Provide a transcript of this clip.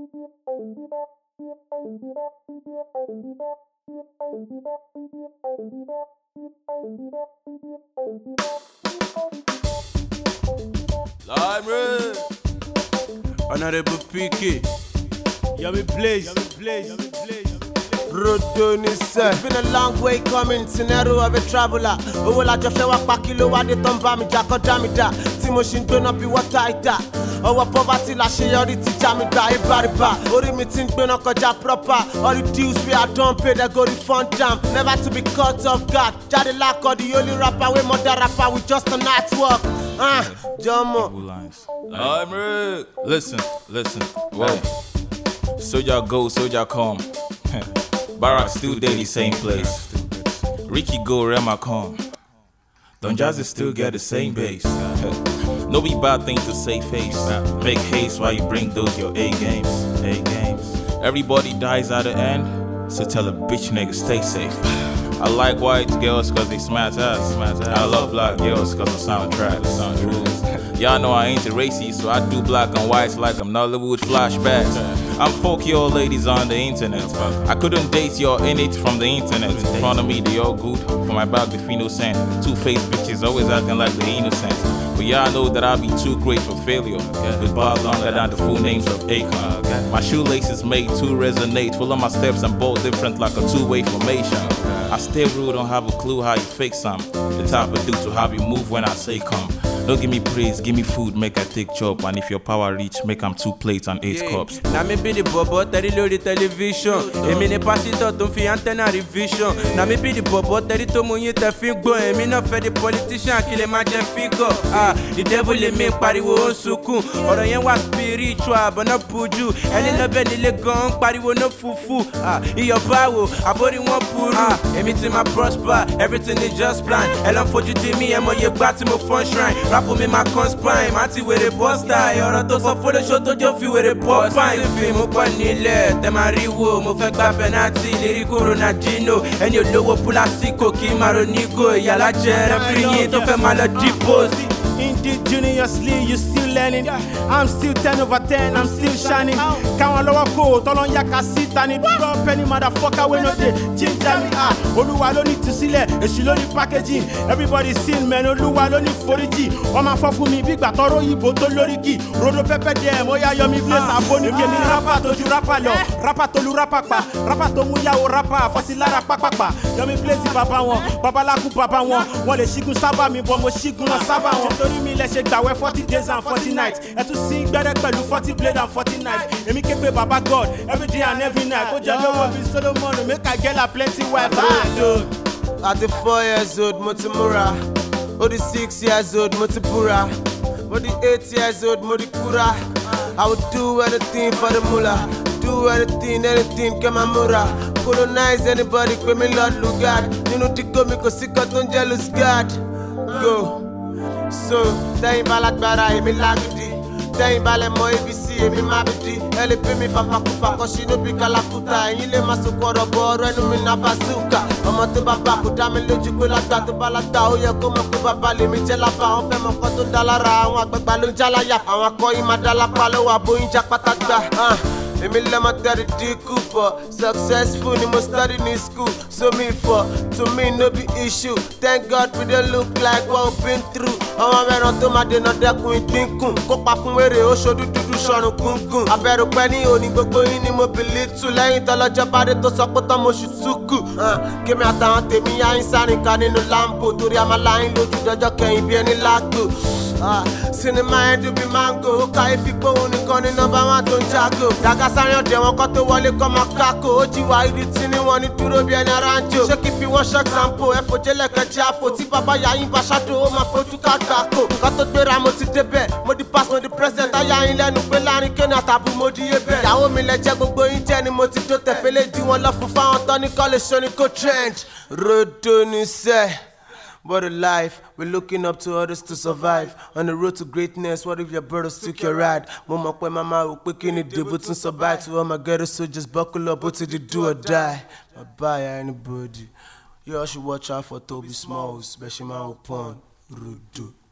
Lime Honorable PK, Yummy Blaze. It's been a long way coming, scenario of a traveler. Owó la jọ fẹ́ wá pa kí ló wá dé tán bá mi jà kọjá mi dá. Tí mo ṣì ń gbóná bí wọ́tá ìdá. Ọwọ́ poverty la ṣe yọrí ti já mi gbà ibariba. Orí mi ti ń gbóná kọjá proper. All the dues we are done pay, they go refund them. Never to be caught off guard. Jáde lákọ̀ the only rapper wey mother rapper with just a night work. Jọmọ. Lime Listen. Whoa. Soldier go, soldier come. Barack still daily same place. Ricky go, Rema come. Don Jazzy still get the same bass. No be bad thing to say face. Make haste while you bring those your A games. Everybody dies at the end, so tell a bitch nigga stay safe. I like white girls cause they smash ass. I love black girls cause the soundtrack. Y'all know I ain't a racist, so I do black and whites like I'm Nollywood flashbacks. I'm fuck your ladies on the internet. I couldn't date your in it from the internet. In front of me they all good, for my back they feel no sense. Two-faced bitches always acting like they innocent. But y'all know that I'll be too great for failure. With bars longer than the full names of Akon. My shoelaces made to resonate. Full of my steps and both different like a two-way formation. I stay rude, don't have a clue how you fake some. The type of dude to have you move when I say come. Don't give me praise, give me food, make I take chop. And if your power reach, make 'em 2 plates and 8 cups. Now me be the bobo, tell the television. Emi ne pasito, don't fi antenna revision. Now me be the bobo, tell the tomunye te fin go. Emi no fe the politician, kill a man figure. The devil le make pariwo on sukun. Oro yen wa spiritual, but no puju. Eli no be ni le gun, pariwo no fufu. Iyo bawo, abori won puru. Emi ti ma prosper, everything is just plan. Elon foju ti mi, emo ye gba ti mo fun shrine. Rap me my conspine, mati with a poster. Ọ̀rọ̀ tó sọ fún lóṣó tó jọ fi wèrè pop fine. Fi mo pọ̀ nílẹ̀, tẹ máa rí wo. Mo fẹ́ gba penalty, lérí Ronaldinho. Ẹni olówó púlásìkò kí n máa ronígò. Ìyàlá jẹ́ rẹ́fìrí yín tó fẹ́ máa lọ depose. Indigenously, you still learning. I'm still 10 over 10, I'm still shining. Count lower code, Tolon Yaka sit and it drop any motherfucker when no day. Ginger me, Oluwa lo need to see it, and she only packaging. Everybody seen, man, Oluwa lo need 40G. Oma for me, big batoro, Iboto Loriki. Rodo Pepe dem, Oya Yomi Place, Aboni, Kemi Rapa, Toju Rapa, Rapa Tolu Rapapa, Rapa Tomuya o Rapa, Fasilara Papa, Yomi Place, Papa one, Babalaku Papa one le Shigun Saba, mi Bomo Shigun Saba one. Torí mi lẹ ṣe gbàwẹ̀ 40 days and 40 nights. Ẹ tún sí gbẹ́rẹ́ pẹ̀lú 40 blade and 40 knives. Èmi ké pe Baba God every day and every night. Kó jẹ́ lówó bí Solomon, make I get a plenty wife. 34 years old, mo ti múra. 6 years old, mo ti búra. 8 years old, mo ti kúra. I would do anything for the mullah. Do anything, kẹ́ máa múra. Colonize anybody, pè mí Lord Lugard. Nínú dígò mi kò sí kan tó ń jẹ́ loose guard. Go. So, tẹ́yìn bá lágbára èmi lágídí. Tẹ́yìn bá lẹ mọ ABC èmi má bìdí. Ẹ lè pè mí fàfàkùfà kan ṣì níbi kàlàkùtà. Ẹ̀yin lè má sọkọ̀ ọ̀rọ̀ bọ̀ ọ̀rọ̀ ẹnu mi náà bazooka. Ọmọ tó bá bá kò dá mi lójú pé lágbà tó bá lágbà. Ó yẹ kó mọ̀ pé bàbá lèmi jẹ́ lábà. Wọ́n fẹ́ mọ̀ kan tó ń dá lára. Àwọn àgbàgbà ló ń já láyà. Àwọn akọ́yìn máa dá lápá lọ́wọ́ àbóyún já pátá gbà. Èmi lẹ́mọ̀ tẹ́rì dínkù pọ̀. Successful ni mo study ní school. So me for, to me no be issue. Thank God we dey look like what we been through. Ọmọ mẹ́ran tó máa dènà dẹ́kun ìdínkù. Kópa fún wèrè ó ṣojú dúdú ṣọrùn gúngùn. Abẹ́rù pẹ́ ní òní gbogbo yín ni mo believe tù. Lẹ́yìn tọ́lọ́jọ́ bá dé tó sọ pé tán mo ṣù túkù. Kémi àtàwọn tèmi yá ń sáré ká nínú Lambo. Torí a máa láyín lójú dọjọ́ kẹyìn bí ẹni lágbo. Sinimá ẹ̀dùn bí mango. Ó ká ìfipó òun nìkan ní nọ́mbà 1 tó ń jágò. Dàgá sáré ọ̀dẹ̀ wọn kọ́ tó wọlé kọ́ máa kákò. Ó jí wá ìdí tí ní wọn ní dúró bí ẹni ara ń jò. Ṣé kí fi wọ́n ṣọ́ example? Ẹ̀fọ́ jẹ́lẹ̀kẹ́ jẹ́ àfò. Tí bàbá yà yín bá ṣáàdó, ó máa fojú ká gbàkó. Nǹkan tó gbéra mo ti débẹ̀. Mo di pass, mo di president. Ayá yín lẹ́nu pé láàrin kéènì àtàbù mo di yé bẹ̀. Ìyàwó mi lẹ jẹ́ gbogbo yín jẹ́ ni mo ti dó tẹ̀fẹ́lẹ́ di wọn lọ fún fáwọn tán ní kọ́lé ṣoní kó trench. Rodo ní sẹ́. What a life, we're looking up to others to survive. On the road to greatness, what if your brothers took your ride? Mama, when mama, we're picking it, but to survive. To all my ghetto soldiers, buckle up, what did you do or die? Bye-bye, anybody. You all should watch out for Toby Smalls, especially my own Rudo.